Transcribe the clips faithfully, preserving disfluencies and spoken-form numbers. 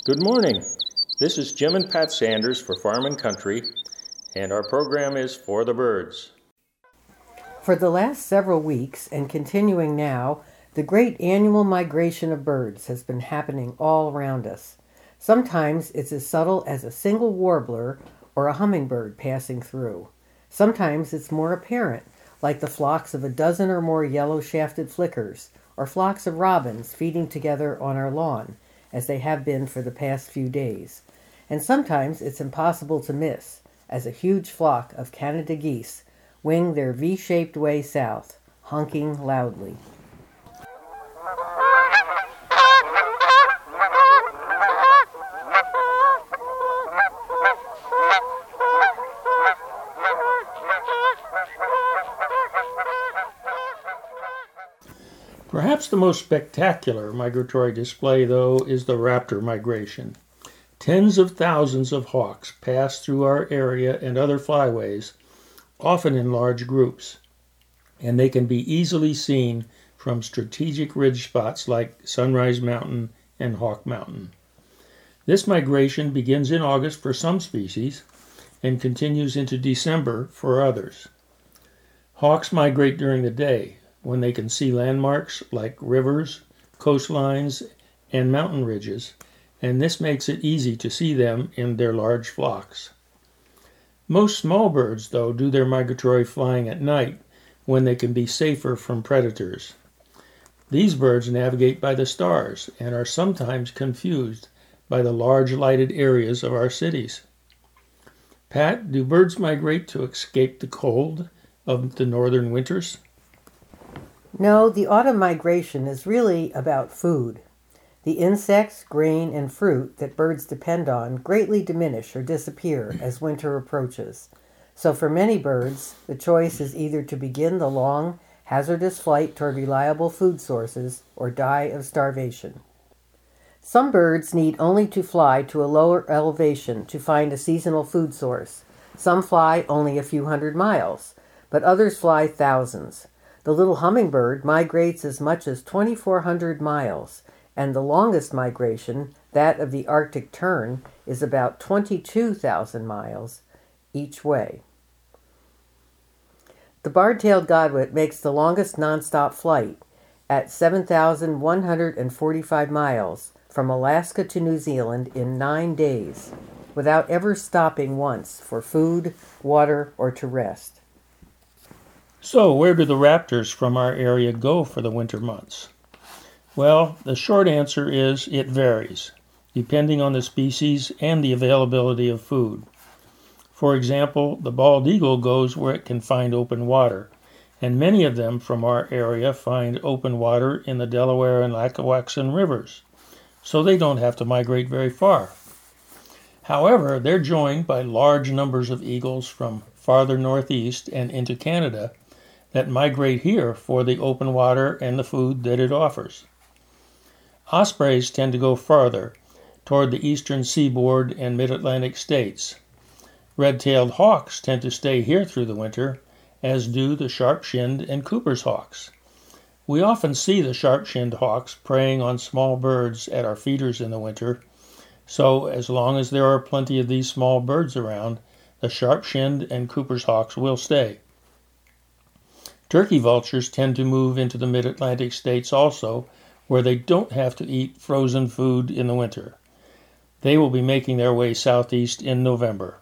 Good morning. This is Jim and Pat Sanders for Farm and Country, and our program is For the Birds. For the last several weeks, and continuing now, the great annual migration of birds has been happening all around us. Sometimes it's as subtle as a single warbler or a hummingbird passing through. Sometimes it's more apparent, like the flocks of a dozen or more yellow-shafted flickers, or flocks of robins feeding together on our lawn, as they have been for the past few days. And sometimes it's impossible to miss, as a huge flock of Canada geese wing their V-shaped way south, honking loudly. Perhaps the most spectacular migratory display, though, is the raptor migration. Tens of thousands of hawks pass through our area and other flyways, often in large groups, and they can be easily seen from strategic ridge spots like Sunrise Mountain and Hawk Mountain. This migration begins in August for some species and continues into December for others. Hawks migrate during the day, when they can see landmarks like rivers, coastlines, and mountain ridges, and this makes it easy to see them in their large flocks. Most small birds, though, do their migratory flying at night when they can be safer from predators. These birds navigate by the stars and are sometimes confused by the large lighted areas of our cities. Pat, do birds migrate to escape the cold of the northern winters? No, the autumn migration is really about food. The insects, grain, and fruit that birds depend on greatly diminish or disappear as winter approaches. So for many birds, the choice is either to begin the long, hazardous flight toward reliable food sources or die of starvation. Some birds need only to fly to a lower elevation to find a seasonal food source. Some fly only a few hundred miles, but others fly thousands. The little hummingbird migrates as much as twenty-four hundred miles, and the longest migration, that of the Arctic tern, is about twenty-two thousand miles each way. The bar-tailed godwit makes the longest nonstop flight at seven thousand one hundred forty-five miles from Alaska to New Zealand in nine days, without ever stopping once for food, water, or to rest. So, where do the raptors from our area go for the winter months? Well, the short answer is it varies, depending on the species and the availability of food. For example, the bald eagle goes where it can find open water, and many of them from our area find open water in the Delaware and Lackawaxen rivers, so they don't have to migrate very far. However, they're joined by large numbers of eagles from farther northeast and into Canada that migrate here for the open water and the food that it offers. Ospreys tend to go farther, toward the eastern seaboard and mid-Atlantic states. Red-tailed hawks tend to stay here through the winter, as do the sharp-shinned and Cooper's hawks. We often see the sharp-shinned hawks preying on small birds at our feeders in the winter, so as long as there are plenty of these small birds around, the sharp-shinned and Cooper's hawks will stay. Turkey vultures tend to move into the mid-Atlantic states also, where they don't have to eat frozen food in the winter. They will be making their way southeast in November.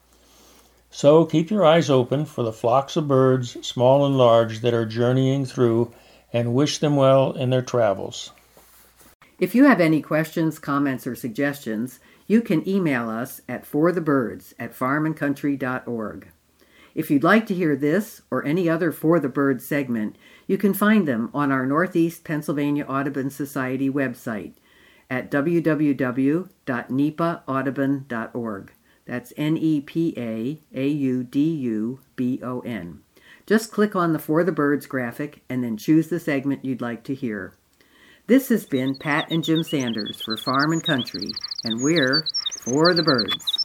So keep your eyes open for the flocks of birds, small and large, that are journeying through, and wish them well in their travels. If you have any questions, comments, or suggestions, you can email us at forthebirds at farm and country dot org. If you'd like to hear this or any other For the Birds segment, you can find them on our Northeast Pennsylvania Audubon Society website at w w w dot n e p a audubon dot org. That's N E P A A U D U B O N. Just click on the For the Birds graphic and then choose the segment you'd like to hear. This has been Pat and Jim Sanders for Farm and Country, and we're For the Birds.